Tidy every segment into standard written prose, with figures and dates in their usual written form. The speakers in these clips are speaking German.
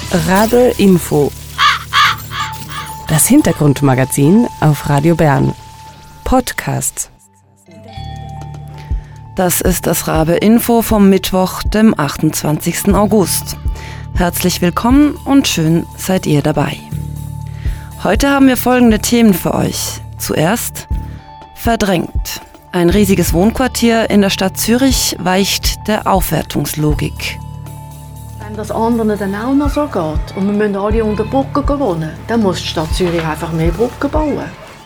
Rabe Info. Das Hintergrundmagazin auf Radio Bern. Podcast. Das ist das Rabe Info vom Mittwoch, dem 28. August. Herzlich willkommen und schön seid ihr dabei. Heute haben wir folgende Themen für euch. Zuerst verdrängt. Ein riesiges Wohnquartier in der Stadt Zürich weicht der Aufwertungslogik. Wenn das anderen dann auch noch so geht und wir müssen alle unter Brücken wohnen, dann muss die Stadt Zürich einfach mehr Brücken bauen.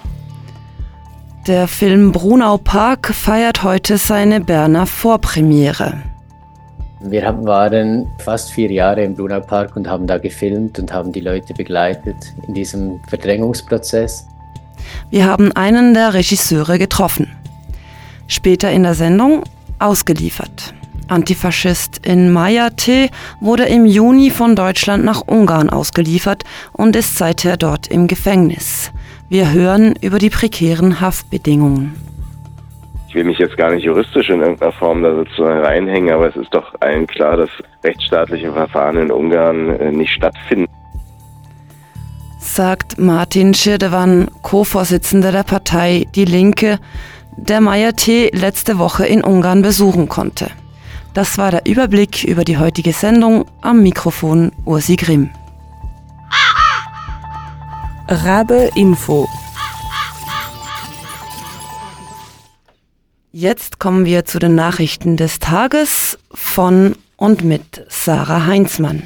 Der Film Brunau Park feiert heute seine Berner Vorpremiere. Wir waren fast 4 Jahre im Brunau Park und haben da gefilmt und haben die Leute begleitet in diesem Verdrängungsprozess. Wir haben einen der Regisseure getroffen. Später in der Sendung ausgeliefert. Antifaschistin Maja T. wurde im Juni von Deutschland nach Ungarn ausgeliefert und ist seither dort im Gefängnis. Wir hören über die prekären Haftbedingungen. Ich will mich jetzt gar nicht juristisch in irgendeiner Form da sozusagen reinhängen, aber es ist doch allen klar, dass rechtsstaatliche Verfahren in Ungarn nicht stattfinden. Sagt Martin Schirdewan, Co-Vorsitzender der Partei Die Linke, der Maja T. letzte Woche in Ungarn besuchen konnte. Das war der Überblick über die heutige Sendung. Am Mikrofon Ursi Grimm. Rabe Info. Jetzt kommen wir zu den Nachrichten des Tages von und mit Sarah Heinzmann.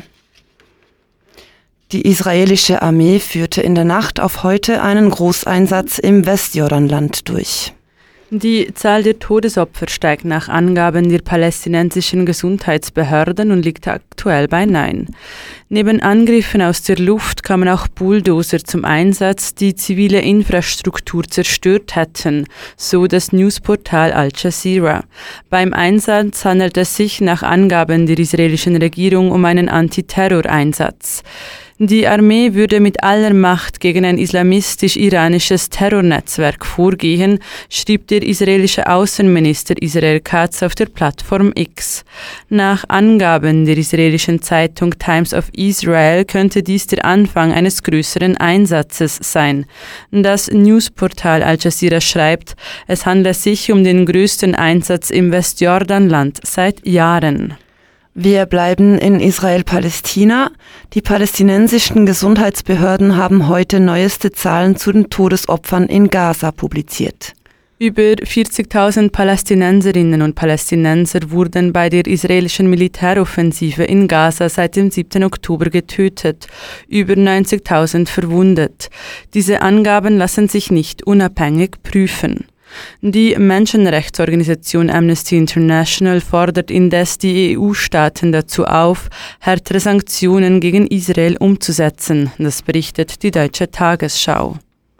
Die israelische Armee führte in der Nacht auf heute einen Großeinsatz im Westjordanland durch. Die Zahl der Todesopfer steigt nach Angaben der palästinensischen Gesundheitsbehörden und liegt aktuell bei 9. Neben Angriffen aus der Luft kamen auch Bulldozer zum Einsatz, die zivile Infrastruktur zerstört hätten, so das Newsportal Al Jazeera. Beim Einsatz handelt es sich nach Angaben der israelischen Regierung um einen Antiterroreinsatz. Die Armee würde mit aller Macht gegen ein islamistisch-iranisches Terrornetzwerk vorgehen, schrieb der israelische Außenminister Israel Katz auf der Plattform X. Nach Angaben der israelischen Zeitung Times of Israel könnte dies der Anfang eines größeren Einsatzes sein. Das Newsportal Al Jazeera schreibt, es handle sich um den größten Einsatz im Westjordanland seit Jahren. Wir bleiben in Israel-Palästina. Die palästinensischen Gesundheitsbehörden haben heute neueste Zahlen zu den Todesopfern in Gaza publiziert. Über 40.000 Palästinenserinnen und Palästinenser wurden bei der israelischen Militäroffensive in Gaza seit dem 7. Oktober getötet, über 90.000 verwundet. Diese Angaben lassen sich nicht unabhängig prüfen. Die Menschenrechtsorganisation Amnesty International fordert indes die EU-Staaten dazu auf, härtere Sanktionen gegen Israel umzusetzen. Das berichtet die Deutsche Tagesschau.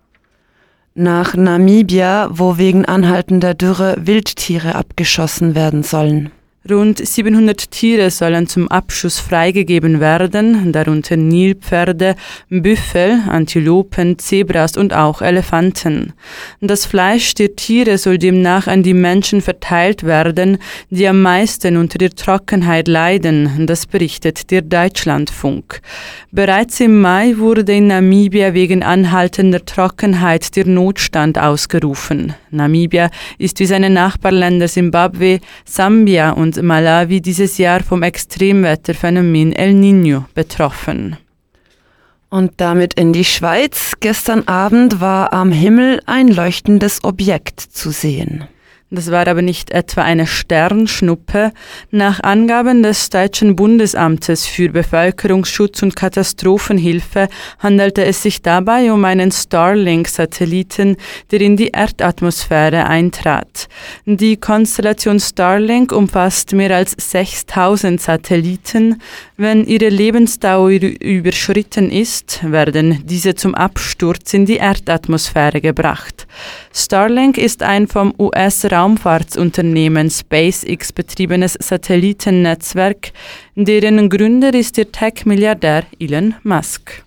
Nach Namibia, wo wegen anhaltender Dürre Wildtiere abgeschossen werden sollen. Rund 700 Tiere sollen zum Abschuss freigegeben werden, darunter Nilpferde, Büffel, Antilopen, Zebras und auch Elefanten. Das Fleisch der Tiere soll demnach an die Menschen verteilt werden, die am meisten unter der Trockenheit leiden, das berichtet der Deutschlandfunk. Bereits im Mai wurde in Namibia wegen anhaltender Trockenheit der Notstand ausgerufen. Namibia ist wie seine Nachbarländer Simbabwe, Sambia und Malawi dieses Jahr vom Extremwetterphänomen El Niño betroffen. Und damit in die Schweiz. Gestern Abend war am Himmel ein leuchtendes Objekt zu sehen. Das war aber nicht etwa eine Sternschnuppe. Nach Angaben des Deutschen Bundesamtes für Bevölkerungsschutz und Katastrophenhilfe handelte es sich dabei um einen Starlink-Satelliten, der in die Erdatmosphäre eintrat. Die Konstellation Starlink umfasst mehr als 6.000 Satelliten. Wenn ihre Lebensdauer überschritten ist, werden diese zum Absturz in die Erdatmosphäre gebracht. Starlink ist ein vom US-Raumfahrtsunternehmen SpaceX betriebenes Satellitennetzwerk, deren Gründer ist der Tech-Milliardär Elon Musk.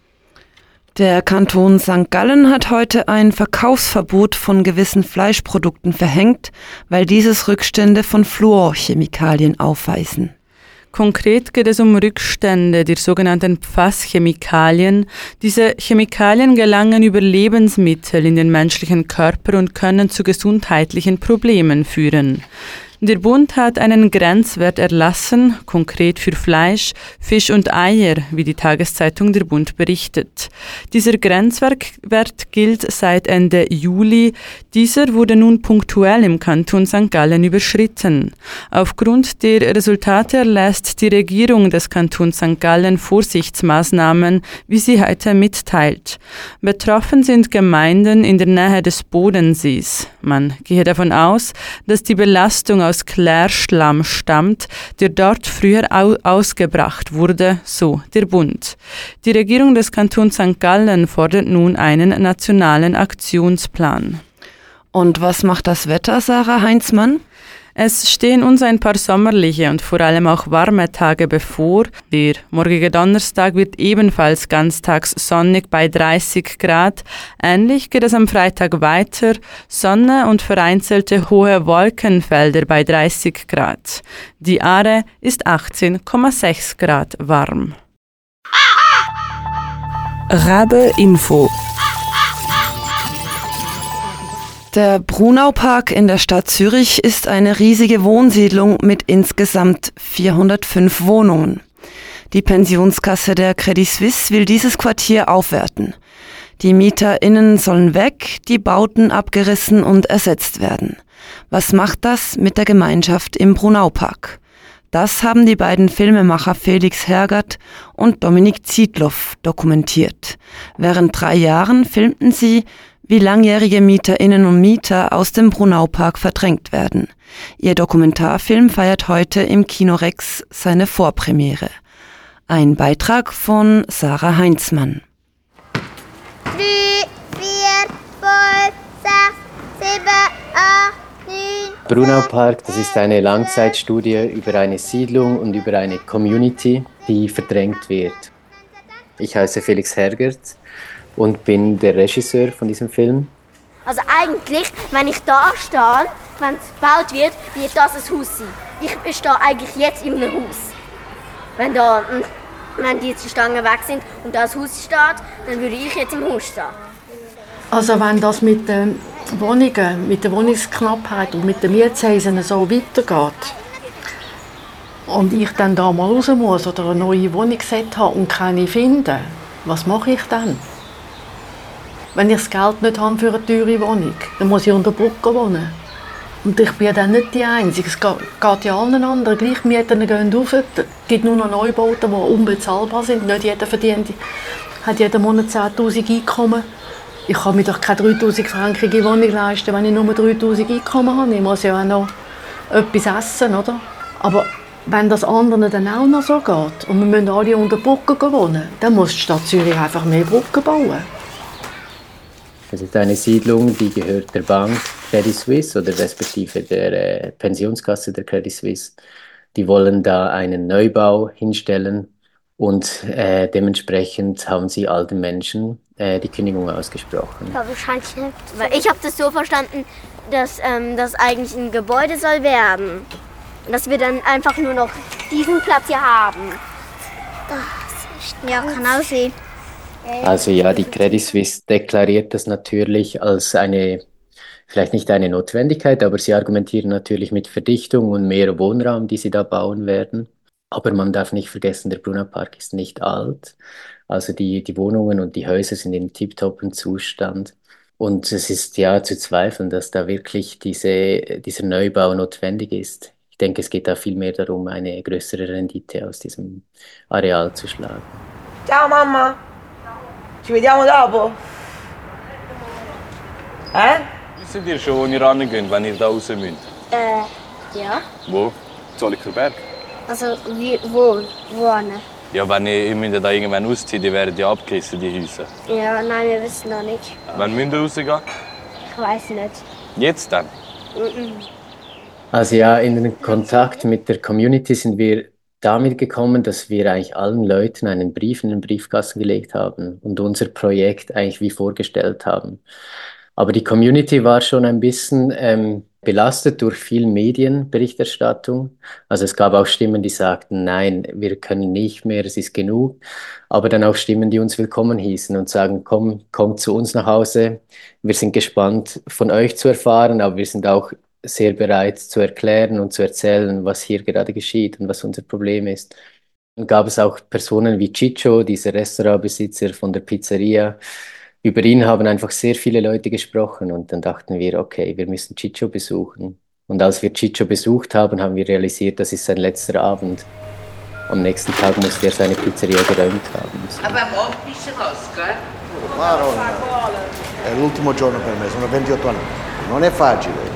Der Kanton St. Gallen hat heute ein Verkaufsverbot von gewissen Fleischprodukten verhängt, weil dieses Rückstände von Fluorchemikalien aufweisen. Konkret geht es um Rückstände der sogenannten PFAS-Chemikalien. Diese Chemikalien gelangen über Lebensmittel in den menschlichen Körper und können zu gesundheitlichen Problemen führen. Der Bund hat einen Grenzwert erlassen, konkret für Fleisch, Fisch und Eier, wie die Tageszeitung Der Bund berichtet. Dieser Grenzwert gilt seit Ende Juli. Dieser wurde nun punktuell im Kanton St. Gallen überschritten. Aufgrund der Resultate erlässt die Regierung des Kantons St. Gallen Vorsichtsmaßnahmen, wie sie heute mitteilt. Betroffen sind Gemeinden in der Nähe des Bodensees. Man gehe davon aus, dass die Belastung aus Klärschlamm stammt, der dort früher ausgebracht wurde, so der Bund. Die Regierung des Kantons St. Gallen fordert nun einen nationalen Aktionsplan. Und was macht das Wetter, Sarah Heinzmann? Es stehen uns ein paar sommerliche und vor allem auch warme Tage bevor. Der morgige Donnerstag wird ebenfalls ganztags sonnig bei 30 Grad. Ähnlich geht es am Freitag weiter. Sonne und vereinzelte hohe Wolkenfelder bei 30 Grad. Die Aare ist 18,6 Grad warm. Rabe Info. Der Brunaupark in der Stadt Zürich ist eine riesige Wohnsiedlung mit insgesamt 405 Wohnungen. Die Pensionskasse der Credit Suisse will dieses Quartier aufwerten. Die MieterInnen sollen weg, die Bauten abgerissen und ersetzt werden. Was macht das mit der Gemeinschaft im Brunaupark? Das haben die beiden Filmemacher Felix Hergert und Dominik Zietloff dokumentiert. Während 3 Jahren filmten sie, wie langjährige MieterInnen und Mieter aus dem Brunaupark verdrängt werden. Ihr Dokumentarfilm feiert heute im Kino Rex seine Vorpremiere. Ein Beitrag von Sarah Heinzmann. 3, 4, 5, 6, 7, 8, 9. Brunaupark, das ist eine Langzeitstudie über eine Siedlung und über eine Community, die verdrängt wird. Ich heiße Felix Hergert und bin der Regisseur von diesem Film. Also eigentlich, wenn ich da stehe, wenn es gebaut wird das ein Haus sein. Ich stehe eigentlich jetzt in einem Haus. Wenn die Stangen weg sind und da ein Haus steht, dann würde ich jetzt im Haus stehen. Also wenn das mit den Wohnungen, mit der Wohnungsknappheit und mit den Mietshäusern so weitergeht und ich dann da mal raus muss oder eine neue Wohnung habe und keine finde, was mache ich dann? Wenn ich das Geld nicht habe für eine teure Wohnung, dann muss ich unter der Brücke wohnen. Und ich bin dann nicht die Einzige. Es geht ja allen anderen. Gleich Mieten gehen rauf. Es gibt nur noch Neubauten, die unbezahlbar sind. Nicht jeder hat jeden Monat 10'000 Einkommen. Ich kann mir doch keine 3'000 Franken Wohnung leisten, wenn ich nur 3'000 Einkommen habe. Ich muss ja auch noch etwas essen, oder? Aber wenn das anderen dann auch noch so geht und wir müssen alle unter der Brücke wohnen, dann muss die Stadt Zürich einfach mehr Brücken bauen. Es ist eine Siedlung, die gehört der Bank Credit Suisse oder respektive der Pensionskasse der Credit Suisse. Die wollen da einen Neubau hinstellen und dementsprechend haben sie all den Menschen die Kündigung ausgesprochen. Ja, wahrscheinlich nicht. Weil ich habe das so verstanden, dass das eigentlich ein Gebäude soll werden. Dass wir dann einfach nur noch diesen Platz hier haben. Ja, kann auch sein. Also ja, die Credit Suisse deklariert das natürlich als vielleicht nicht eine Notwendigkeit, aber sie argumentieren natürlich mit Verdichtung und mehr Wohnraum, die sie da bauen werden. Aber man darf nicht vergessen, der Brunaupark ist nicht alt. Also die Wohnungen und die Häuser sind in tiptoppen Zustand. Und es ist ja zu zweifeln, dass da wirklich dieser Neubau notwendig ist. Ich denke, es geht da vielmehr darum, eine größere Rendite aus diesem Areal zu schlagen. Ciao Mama! Ci vediamo dopo? Wisst ihr schon, wo ihr rangeht, wenn ihr da raus müsst? Ja. Wo? Zollikerberg. Also, wo? Ja, wenn ihr müsst da irgendwann auszieht, die werden ja abgerissen, die Häuser. Ja, nein, wir wissen noch nicht. Wann müsst ihr rausgehen? Ich weiß nicht. Jetzt dann? Also ja, in den Kontakt mit der Community sind wir damit gekommen, dass wir eigentlich allen Leuten einen Brief in den Briefkasten gelegt haben und unser Projekt eigentlich wie vorgestellt haben. Aber die Community war schon ein bisschen belastet durch viel Medienberichterstattung. Also es gab auch Stimmen, die sagten, nein, wir können nicht mehr, es ist genug. Aber dann auch Stimmen, die uns willkommen hießen und sagen, kommt zu uns nach Hause. Wir sind gespannt, von euch zu erfahren, aber wir sind auch sehr bereit zu erklären und zu erzählen, was hier gerade geschieht und was unser Problem ist. Dann gab es auch Personen wie Ciccio, dieser Restaurantbesitzer von der Pizzeria. Über ihn haben einfach sehr viele Leute gesprochen und dann dachten wir, okay, wir müssen Ciccio besuchen. Und als wir Ciccio besucht haben, haben wir realisiert, das ist sein letzter Abend. Am nächsten Tag musste er seine Pizzeria geräumt haben. Vabbè, ma ho visto Oscar. Maronna, è l'ultimo giorno per me, sono 28 anni. Non è facile.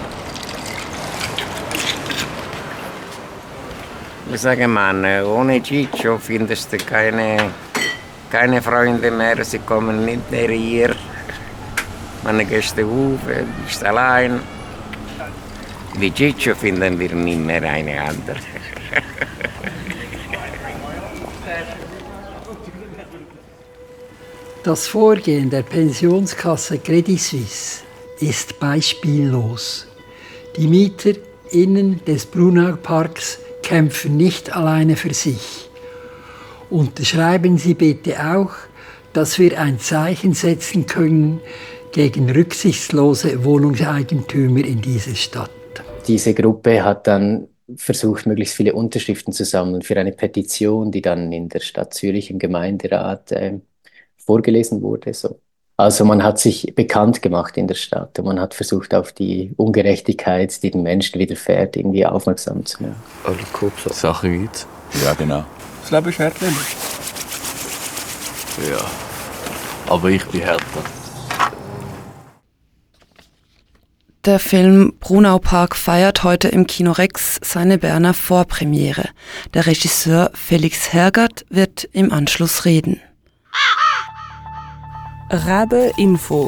Ich sage, Mann, ohne Ciccio findest du keine Freunde mehr, sie kommen nicht mehr hier. Meine Gäste rufen, du bist allein. Wie Ciccio finden wir nie mehr eine andere. Das Vorgehen der Pensionskasse Credit Suisse ist beispiellos. Die MieterInnen des Brunauparks kämpfen nicht alleine für sich. Unterschreiben Sie bitte auch, dass wir ein Zeichen setzen können gegen rücksichtslose Wohnungseigentümer in dieser Stadt. Diese Gruppe hat dann versucht, möglichst viele Unterschriften zu sammeln für eine Petition, die dann in der Stadt Zürich im Gemeinderat vorgelesen wurde. So. Also man hat sich bekannt gemacht in der Stadt und man hat versucht, auf die Ungerechtigkeit, die den Menschen widerfährt, irgendwie aufmerksam zu machen. Sachen gibt's? Ja, genau. Das Leben ist hart, nämlich. Ja, aber ich bin härter. Der Film Brunaupark feiert heute im Kino Rex seine Berner Vorpremiere. Der Regisseur Felix Hergert wird im Anschluss reden. Rabe Info.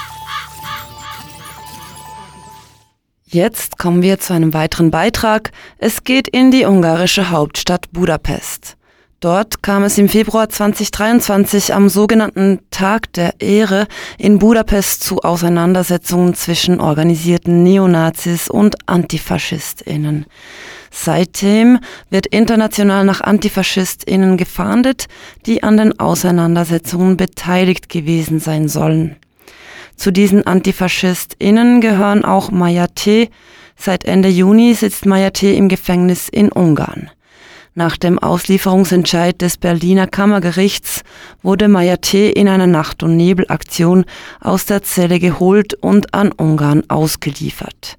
Jetzt kommen wir zu einem weiteren Beitrag. Es geht in die ungarische Hauptstadt Budapest. Dort kam es im Februar 2023 am sogenannten Tag der Ehre in Budapest zu Auseinandersetzungen zwischen organisierten Neonazis und AntifaschistInnen. Seitdem wird international nach AntifaschistInnen gefahndet, die an den Auseinandersetzungen beteiligt gewesen sein sollen. Zu diesen AntifaschistInnen gehören auch Maja T. Seit Ende Juni sitzt Maja T. im Gefängnis in Ungarn. Nach dem Auslieferungsentscheid des Berliner Kammergerichts wurde Maja T. in einer Nacht- und Nebelaktion aus der Zelle geholt und an Ungarn ausgeliefert.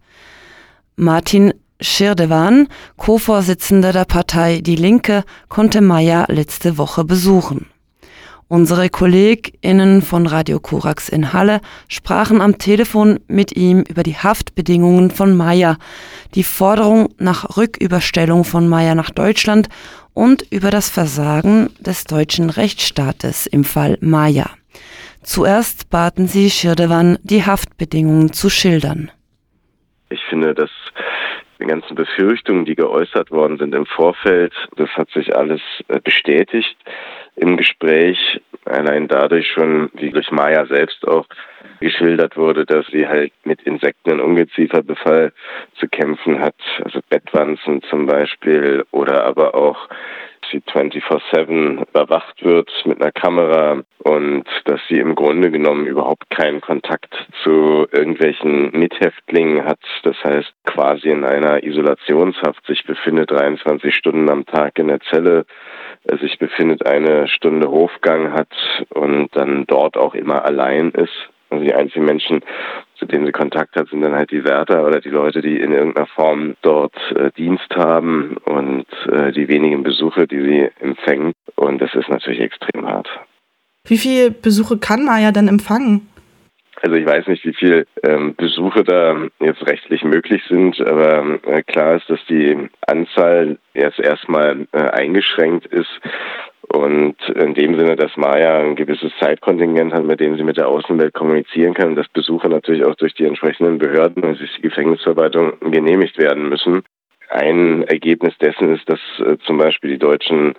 Martin Schirdewan, Co-Vorsitzender der Partei Die Linke, konnte Maja letzte Woche besuchen. Unsere KollegInnen von Radio Korax in Halle sprachen am Telefon mit ihm über die Haftbedingungen von Maja, die Forderung nach Rücküberstellung von Maja nach Deutschland und über das Versagen des deutschen Rechtsstaates im Fall Maja. Zuerst baten sie Schirdewan, die Haftbedingungen zu schildern. Ich finde, dass die ganzen Befürchtungen, die geäußert worden sind im Vorfeld, das hat sich alles bestätigt im Gespräch. Allein dadurch schon, wie durch Maja selbst auch geschildert wurde, dass sie halt mit Insekten- und Ungezieferbefall zu kämpfen hat, also Bettwanzen zum Beispiel, oder aber auch sie 24/7 überwacht wird mit einer Kamera und dass sie im Grunde genommen überhaupt keinen Kontakt zu irgendwelchen Mithäftlingen hat. Das heißt, quasi in einer Isolationshaft sich befindet, 23 Stunden am Tag in der Zelle, sich befindet, eine Stunde Hofgang hat und dann dort auch immer allein ist. Also die einzigen Menschen, zu denen sie Kontakt hat, sind dann halt die Wärter oder die Leute, die in irgendeiner Form dort Dienst haben und die wenigen Besuche, die sie empfängt. Und das ist natürlich extrem hart. Wie viele Besuche kann Maja denn empfangen? Also ich weiß nicht, wie viele Besuche da jetzt rechtlich möglich sind, aber klar ist, dass die Anzahl jetzt erstmal eingeschränkt ist. Und in dem Sinne, dass Maja ein gewisses Zeitkontingent hat, mit dem sie mit der Außenwelt kommunizieren kann und dass Besuche natürlich auch durch die entsprechenden Behörden und durch die Gefängnisverwaltung genehmigt werden müssen. Ein Ergebnis dessen ist, dass zum Beispiel die deutschen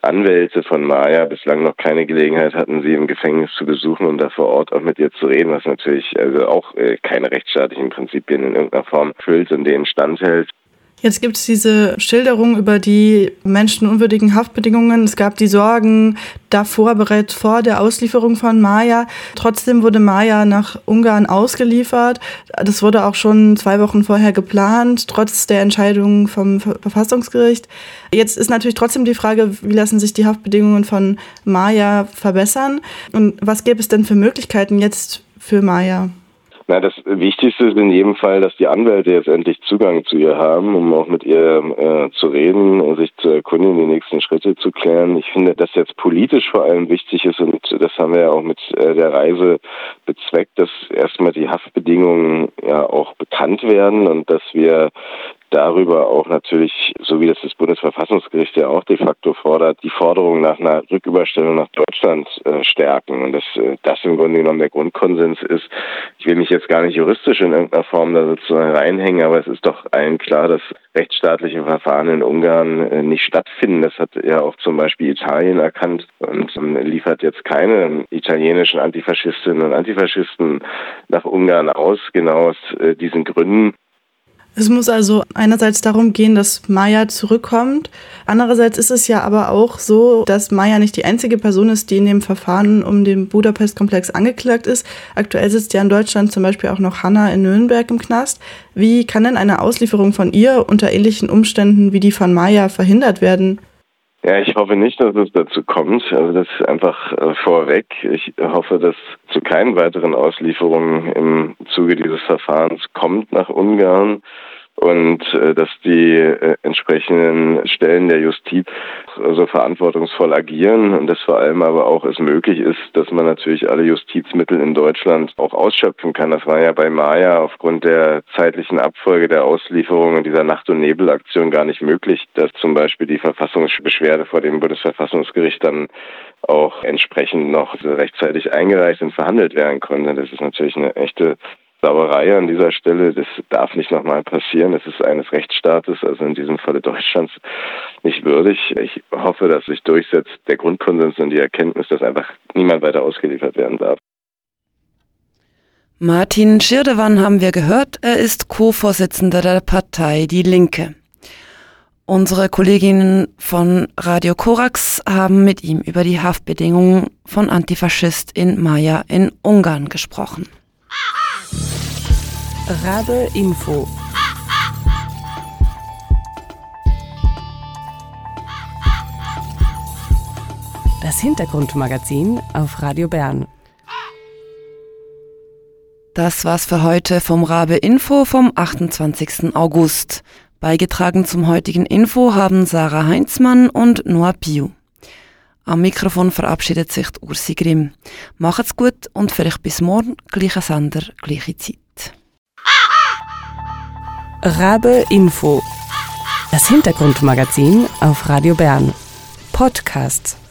Anwälte von Maya bislang noch keine Gelegenheit hatten, sie im Gefängnis zu besuchen und da vor Ort auch mit ihr zu reden, was natürlich also auch keine rechtsstaatlichen Prinzipien in irgendeiner Form erfüllt und denen standhält. Jetzt gibt es diese Schilderung über die menschenunwürdigen Haftbedingungen. Es gab die Sorgen davor, bereits vor der Auslieferung von Maya. Trotzdem wurde Maya nach Ungarn ausgeliefert. Das wurde auch schon 2 Wochen vorher geplant, trotz der Entscheidung vom Verfassungsgericht. Jetzt ist natürlich trotzdem die Frage, wie lassen sich die Haftbedingungen von Maya verbessern? Und was gäbe es denn für Möglichkeiten jetzt für Maya? Na, das Wichtigste ist in jedem Fall, dass die Anwälte jetzt endlich Zugang zu ihr haben, um auch mit ihr zu reden, sich zu erkundigen, die nächsten Schritte zu klären. Ich finde, dass jetzt politisch vor allem wichtig ist, und das haben wir ja auch mit der Reise bezweckt, dass erstmal die Haftbedingungen ja auch bekannt werden und dass wir darüber auch natürlich, so wie das Bundesverfassungsgericht ja auch de facto fordert, die Forderung nach einer Rücküberstellung nach Deutschland stärken. Und das im Grunde genommen der Grundkonsens ist. Ich will mich jetzt gar nicht juristisch in irgendeiner Form da sozusagen reinhängen, aber es ist doch allen klar, dass rechtsstaatliche Verfahren in Ungarn nicht stattfinden. Das hat ja auch zum Beispiel Italien erkannt und liefert jetzt keine italienischen Antifaschistinnen und Antifaschisten nach Ungarn aus, genau aus diesen Gründen. Es muss also einerseits darum gehen, dass Maya zurückkommt. Andererseits ist es ja aber auch so, dass Maya nicht die einzige Person ist, die in dem Verfahren um den Budapest-Komplex angeklagt ist. Aktuell sitzt ja in Deutschland zum Beispiel auch noch Hanna in Nürnberg im Knast. Wie kann denn eine Auslieferung von ihr unter ähnlichen Umständen wie die von Maya verhindert werden? Ja, ich hoffe nicht, dass es dazu kommt. Also das ist einfach vorweg. Ich hoffe, dass zu keinen weiteren Auslieferungen im Zuge dieses Verfahrens kommt nach Ungarn und dass die entsprechenden Stellen der Justiz so verantwortungsvoll agieren und dass vor allem aber auch es möglich ist, dass man natürlich alle Justizmittel in Deutschland auch ausschöpfen kann. Das war ja bei Maya aufgrund der zeitlichen Abfolge der Auslieferung und dieser Nacht- und Nebelaktion gar nicht möglich, dass zum Beispiel die Verfassungsbeschwerde vor dem Bundesverfassungsgericht dann auch entsprechend noch rechtzeitig eingereicht und verhandelt werden konnte. Das ist natürlich eine echte Sauerei an dieser Stelle. Das darf nicht nochmal passieren. Es ist eines Rechtsstaates, also in diesem Falle Deutschlands, nicht würdig. Ich hoffe, dass sich durchsetzt der Grundkonsens und die Erkenntnis, dass einfach niemand weiter ausgeliefert werden darf. Martin Schirdewan haben wir gehört. Er ist Co-Vorsitzender der Partei Die Linke. Unsere Kolleginnen von Radio Korax haben mit ihm über die Haftbedingungen von Antifaschistin Maya in Ungarn gesprochen. Rabe Info. Das Hintergrundmagazin auf Radio Bern. Das war's für heute vom Rabe Info vom 28. August. Beigetragen zum heutigen Info haben Sarah Heinzmann und Noah Piu. Am Mikrofon verabschiedet sich Ursi Grimm. Macht's gut und vielleicht bis morgen, gleicher Sender, gleiche Zeit. Rabe Info. Das Hintergrundmagazin auf Radio Bern. Podcast.